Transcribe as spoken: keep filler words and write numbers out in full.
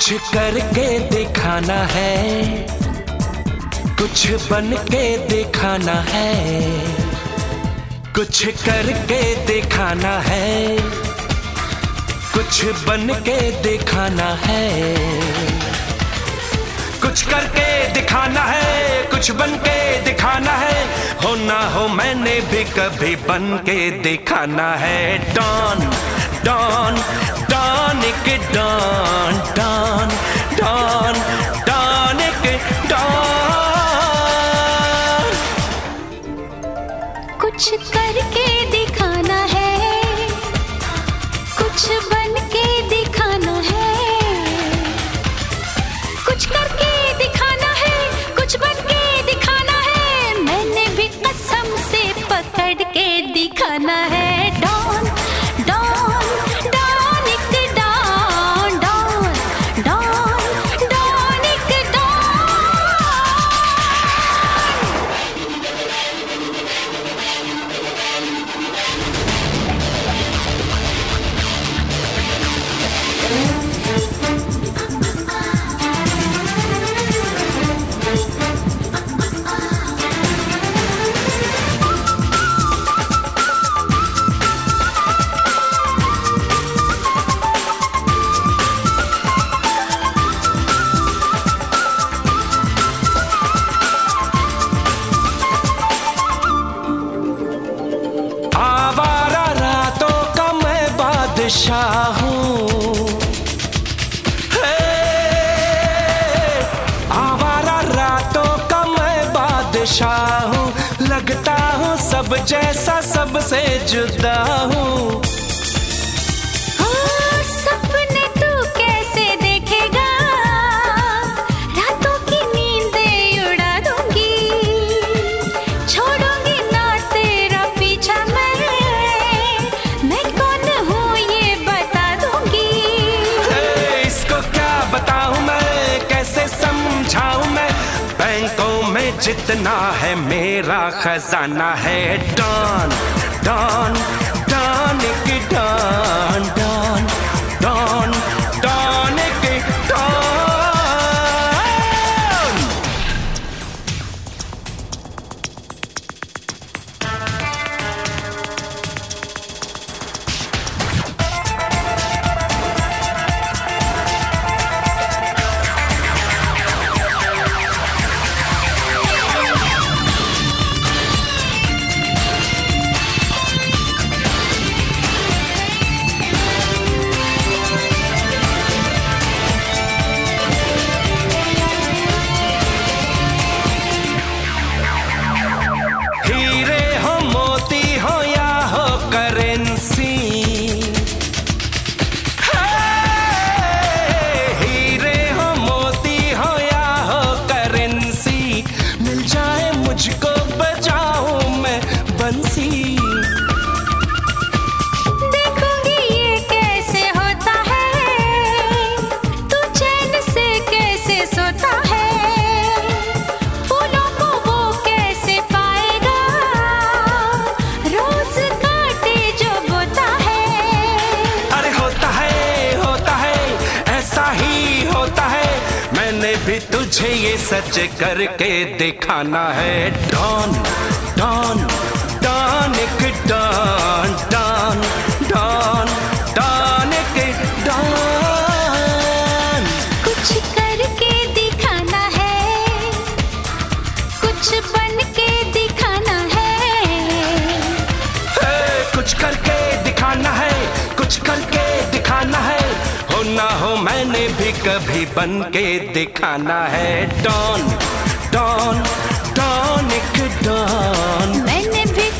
कुछ करके दिखाना है, कुछ बन के दिखाना है, कुछ करके दिखाना है, कुछ बन के दिखाना है, कुछ करके दिखाना है, कुछ बन के दिखाना है, हो ना हो मैंने भी कभी बन के दिखाना है। डॉन डॉन डॉन एक डॉन डॉन डॉन डॉन एक डॉन। कुछ करके दिखाना है, कुछ बन के दिखाना है, कुछ करके दिखाना है, कुछ बन के दिखाना है, मैंने भी कसम से पकड़ के दिखाना है। डॉन डॉन डॉन एक डॉन डॉन डॉन डॉन एक डॉन। आवारा रातों का मैं बादशाह हूँ, आवारा रातों का मैं बादशाह हूँ, लगता हूँ सब जैसा सबसे जुदा हूँ। सपने तू कैसे देखेगा, रातों की नींदें उड़ा दूंगी, छोड़ूंगी ना तेरा पीछा मैं, मैं कौन हूँ ये बता दूंगी। इसको क्या बताऊँ मैं, कैसे समझाऊँ मैं, बैंकों में जितना है मेरा खजाना है। डॉन डॉन डॉन एक डॉन डॉन डॉन डॉन एक डॉन। हीरे हो मोती हो या हो करेंसी, हीरे हो मोती हो या हो करेंसी, मिल जाए मुझको बजाऊं मैं बंसी। देखूंगी ये कैसे होता है, तू चैन से कैसे सोता है, फूलों को वो कैसे पाएगा, रोज काटे जो बोता है। अरे होता है होता है ऐसा ही होता है, मैंने भी तुझे ये सच करके दिखाना है। डॉन डॉन डॉन एक डॉन डॉन डॉन डॉन एक डॉन। कुछ करके दिखाना है, कुछ बन के दिखाना है, हे, कुछ करके दिखाना है, कुछ करके दिखाना है, हो ना हो मैंने भी कभी बन के दिखाना है। डॉन डॉन डॉन एक डॉन। मैंने भी